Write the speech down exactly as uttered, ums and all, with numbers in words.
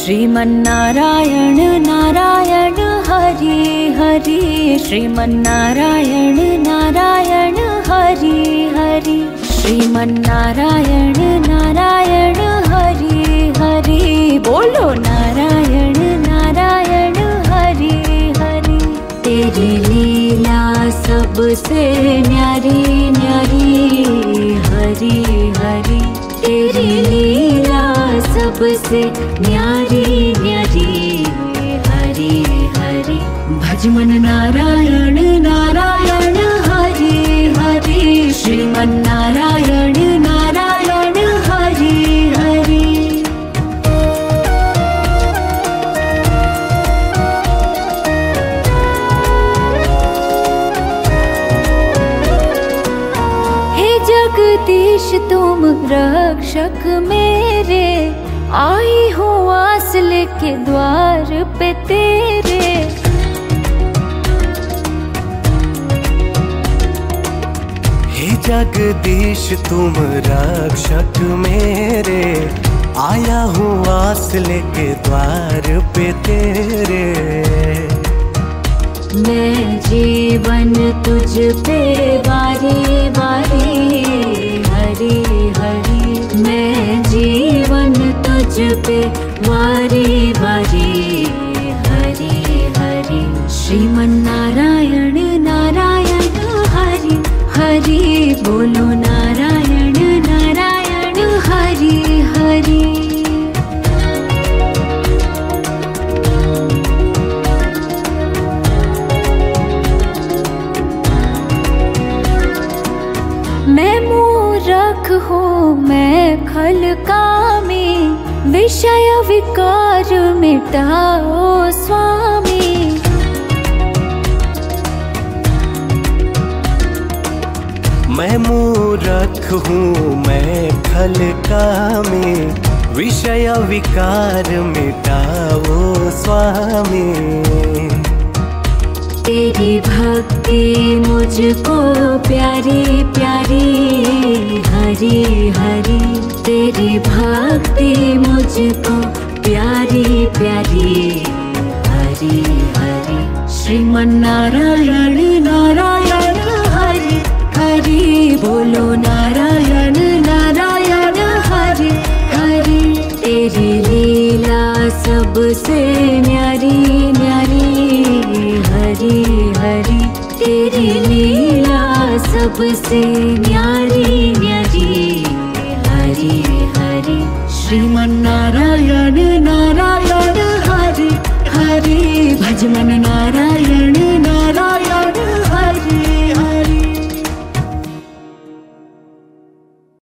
श्रीमन्नारायण नारायण हरि हरि, श्रीमन्नारायण नारायण हरि हरि, श्रीमन्नारायण नारायण हरि हरि। बोलो नारायण नारायण हरि हरि। तेरी लीला सबसे न्यारी न्यारी हरि हरि, तेरी लीला सबसे न्यारी न्यारी हरि हरि। भज मन नारायण नारायण हरि हरि, श्रीमन्नारायण नारायण हरि हरि। हे जगदीश तुम रक्षक मेरे, आई हूँ आस लेके द्वार पे तेरे। हे जगदीश तुम रक्षक मेरे, आया हूँ आस लेके द्वार पे तेरे। मैं जीवन तुझ पे बारी बारी हरि हरि, मैं जीवन तुझ पे वारी वारी हरि हरि। श्रीमन्नारायण नारायण हरि हरि, बोलो नारायण नारायण हरि हरि। मैं मूर्ख हूँ मैं खल कामी, विषय विकार मिटाओ स्वामी। मैं मूर्ख हूँ मैं खल कामी, विषय विकार मिटाओ स्वामी। तेरी भक्ति मुझको प्यारी प्यारी हरि हरि, तेरी भक्ति मुझको प्यारी प्यारी हरि हरि। श्रीमन्नारायण नारायण हरि हरि, बोलो नारायण नारायण हरि हरि। तेरी लीला सबसे न्यारी न्यारी हरि हरि, तेरी लीला सबसे न्यारी न्यारी हरि हरि। श्रीमन्नारायण नारायण हरि हरि, भज मन नारायण